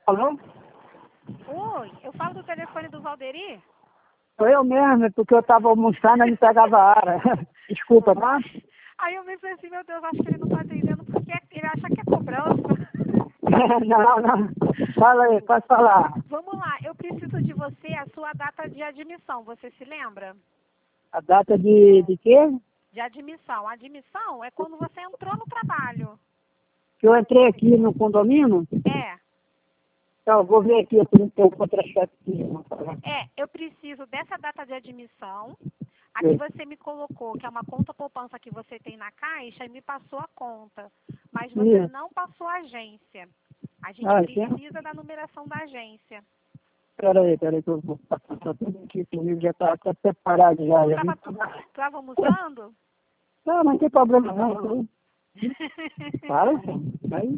Alô? Oi, eu falo do telefone do Valderi? Sou eu mesmo, porque eu estava almoçando e não pegava a área. Desculpa, tá? Aí eu pensei assim, meu Deus, acho que ele não tá atendendo porque ele acha que é cobrança. Não, não. Fala aí, pode falar. Vamos lá, eu preciso de você a sua data de admissão, você se lembra? A data de quê? De admissão. Admissão é quando você entrou no trabalho. Que eu entrei aqui no condomínio? É, Então, eu vou ver aqui, eu tenho um contra-cheque aqui. eu preciso dessa data de admissão. Aqui você me colocou que é uma conta poupança que você tem na Caixa e me passou a conta. Mas você Isso. não passou a agência. A gente Sim. precisa da numeração da agência. Peraí, que eu vou passar tudo aqui comigo, já está até separado já. Tava almoçando? Não, não tem problema não. Para, aí,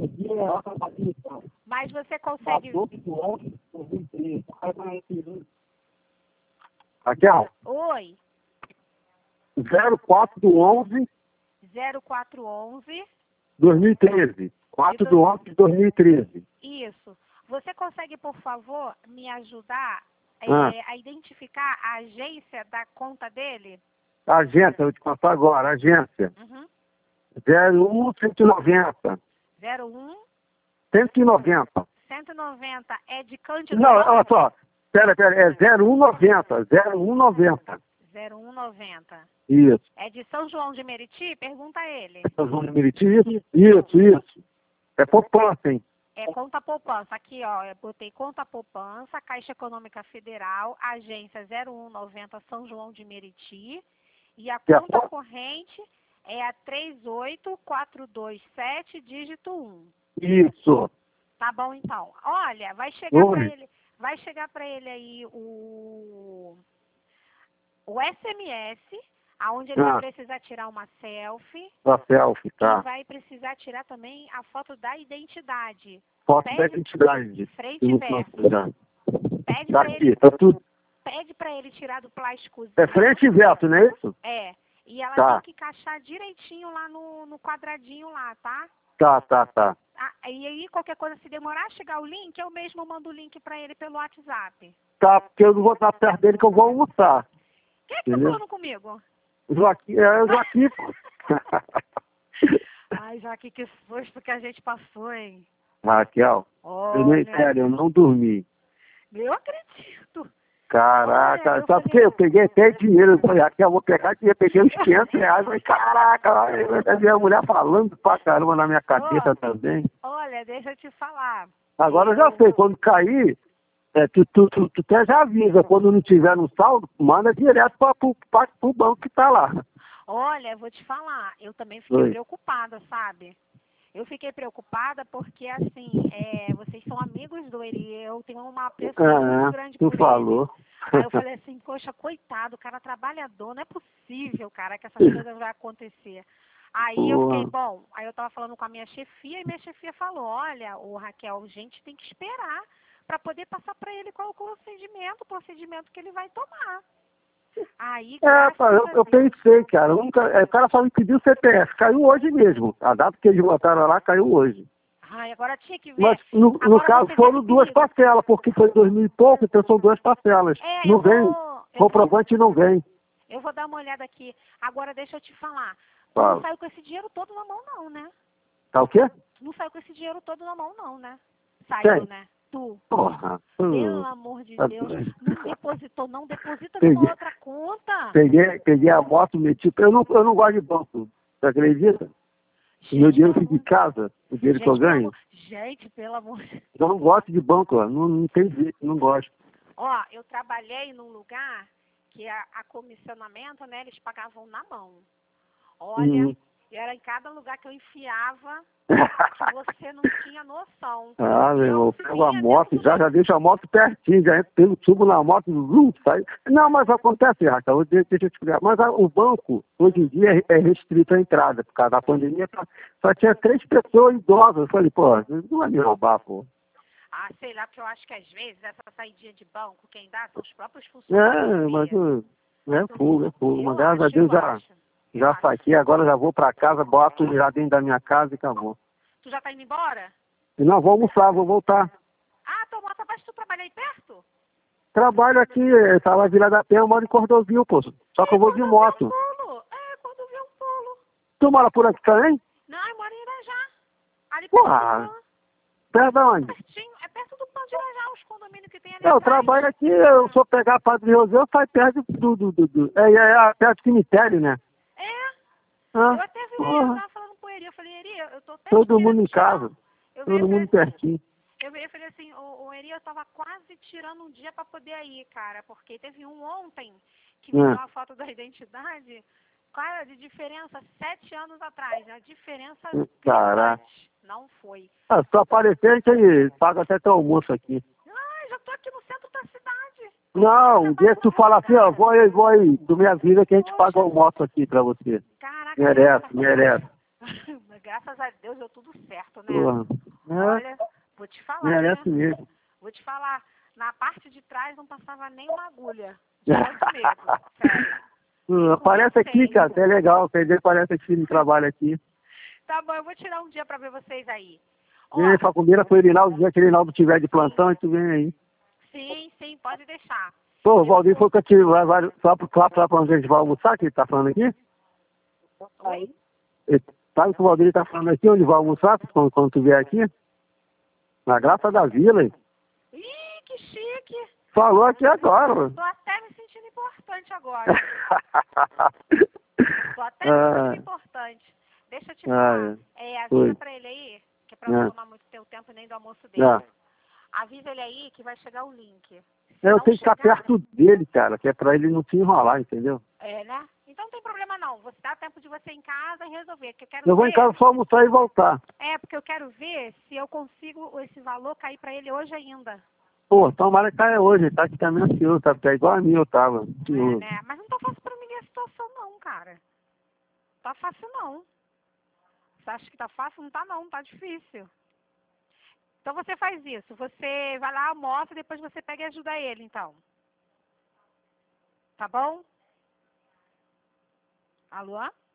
Mas você consegue... Raquel, Oi, 04 do 11 0411. 2013. 4 do 11 de 2013. Isso. Você consegue, por favor, me ajudar a identificar a agência da conta dele? Agência, eu vou te contar agora. Agência. Uhum. 01190. 01 190. 190 é de Cândido Não, olha Ramos? só. Pera, é 0190. 0190. 0190. Isso. É de São João de Meriti? Pergunta a ele. Isso. É poupança, hein? É conta poupança. Aqui, ó, eu botei conta poupança, Caixa Econômica Federal, agência 0190 São João de Meriti. E a conta corrente é a 38427, dígito 1. Isso. Tá bom, então. Olha, vai chegar para ele aí o SMS, aonde ele vai precisar tirar uma selfie. A selfie, tá. E vai precisar tirar também a foto da identidade. Foto da identidade. Frente e verso. Pede Tá para aqui, ele, tá tudo. pede para ele tirar do plásticozinho. É frente e verso, não é isso? É. E ela Tá. tem que encaixar direitinho lá no quadradinho lá, tá? Tá. E aí, qualquer coisa, se demorar a chegar o link, eu mesmo mando o link para ele pelo WhatsApp. Tá, porque eu não vou estar perto dele que eu vou almoçar. Quem é que tá falando comigo? Joaquim, pô. Ai, Joaquim, que susto que a gente passou, hein? Raquel, sério, eu não dormi. Eu acredito. Caraca, Olha, sabe por quê? Eu peguei até dinheiro. Eu falei, Raquel, eu vou pegar dinheiro. Peguei uns 500 reais. Eu falei, caraca, a minha mulher falando pra caramba na minha cabeça também. Olha, deixa eu te falar. Agora eu já sei, quando cair, tu até já avisa. Quando não tiver no saldo, manda direto pro banco que tá lá. Olha, eu vou te falar, eu também fiquei preocupada, sabe? Eu fiquei preocupada porque, assim, vocês são amigos do Eri, eu tenho uma apreço muito grande por ele. Falou. Aí eu falei assim, poxa, coitado, o cara é trabalhador, não é possível, cara, que essas coisas vão acontecer. Aí eu fiquei, aí eu tava falando com a minha chefia e minha chefia falou, olha, o Raquel, a gente tem que esperar para poder passar para ele qual é o procedimento que ele vai tomar. Aí, eu pensei, cara. O cara só me pediu o CPF. Caiu hoje mesmo. A data que eles botaram lá caiu hoje. Ai, agora tinha que ver. Mas, no caso, foram 2 parcelas, porque foi 2000 e pouco, então são 2 parcelas. Não vem. Comprovante não vem. Eu vou dar uma olhada aqui. Agora, deixa eu te falar. Tu Fala. não saiu com esse dinheiro todo na mão, não, né? Tá o quê? Tu não saiu com esse dinheiro todo na mão, não, né? Saiu, né? Tu. Porra. Pelo amor de Deus. Não depositou, não. Deposita numa outra conta. Peguei a moto, meti. Eu não gosto de banco. Você acredita? Meu dinheiro fica em casa, o dinheiro que eu ganho. Gente, pelo amor de Deus. Eu não gosto de banco, ó. Não tem jeito, não gosto. Ó, eu trabalhei num lugar que a comissionamento, né, eles pagavam na mão. Olha, era em cada lugar que eu enfiava, que você não tinha noção. Meu irmão, eu pego a moto, já deixo a moto pertinho, já entro, subo na moto, sai. Não, mas acontece, Raquel, deixa eu te explicar. Mas o banco, hoje em dia, é restrito a entrada, por causa da pandemia, só tinha 3 pessoas idosas. Eu falei, pô, não vai me roubar, pô. Ah, sei lá, porque eu acho que às vezes essa saidinha de banco, quem dá são os próprios funcionários. Mas é fogo. Mas graças a Deus já saquei, agora já vou pra casa, boto já dentro da minha casa e acabou. Tu já tá indo embora? Não, vou almoçar, vou voltar. Trabalho aqui, tava Vila da Penha, eu moro em Cordovil, pô. Só que eu vou de moto. Cordovil Polo. Tu mora por aqui também? Não, eu moro em Irajá. Ali Porra. perto Perto de onde? pertinho, é perto do Pão de Irajá, os condomínios que tem ali Eu atrás. trabalho aqui, eu sou pegar Padre José, eu saio perto perto do cemitério, né? Ah, Eu até vi o porra. Eri, tava falando com o Eri, eu falei, Eri, eu tô até Todo te mundo em tirando. casa. Eu Todo mundo pertinho. Eu falei assim, o Eri, eu tava quase tirando um dia pra poder ir, cara, porque teve um ontem que me deu uma foto da identidade, cara, de diferença, 7 anos atrás, a diferença Caraca. gritante. Não foi. Ah, se tu aparecer, a gente paga até teu almoço aqui. Ah, já tô aqui no centro da cidade. Não, um dia que tu fala assim, ó, vou aí, do minha vida que a gente paga o almoço aqui pra você. Caraca, Merece. Graças a Deus deu tudo certo, né? Porra. Olha, vou te falar, Merece né? mesmo. Vou te falar, na parte de trás não passava nem uma agulha. De tanto medo, sério. Aparece aqui, cara, é legal. Quer dizer, aparece aqui no trabalho aqui. Tá bom, eu vou tirar um dia pra ver vocês aí. Vem aí, Facumeira, com o Erinaldo, o dia que o Erinaldo tiver de plantão, e tu vem aí. Sim, pode deixar. Pô, o Valdir foi que eu tive só pra onde a gente vai almoçar, que ele tá falando aqui? Oi? Sabe que o Valdir tá falando aqui, onde vai almoçar, quando tu vier aqui? Na Graça da Vila, hein? Ih, que chique. Falou aqui agora, mano. Tô até me sentindo importante agora. Tô até me sentindo importante. Deixa eu te falar. Avisa pra ele aí, que é pra não tomar muito teu tempo nem do almoço dele. Avisa ele aí que vai chegar o link. Eu tenho que ficar perto dele, cara, que é pra ele não se enrolar, entendeu? Né? Então não tem problema não. Você dá tempo de você ir em casa e resolver. Que eu vou em casa só almoçar e voltar. Porque eu quero ver se eu consigo esse valor cair pra ele hoje ainda. Pô, tomara que caia hoje, tá? Que tá meio ansioso, tá? Porque é igual a mim, eu tava. Né? Mas não tá fácil pra mim a situação não, cara. Tá fácil não. Você acha que tá fácil? Não tá não, tá difícil. Então você faz isso. Você vai lá, almoça, depois você pega e ajuda ele, então. Tá bom? Alô?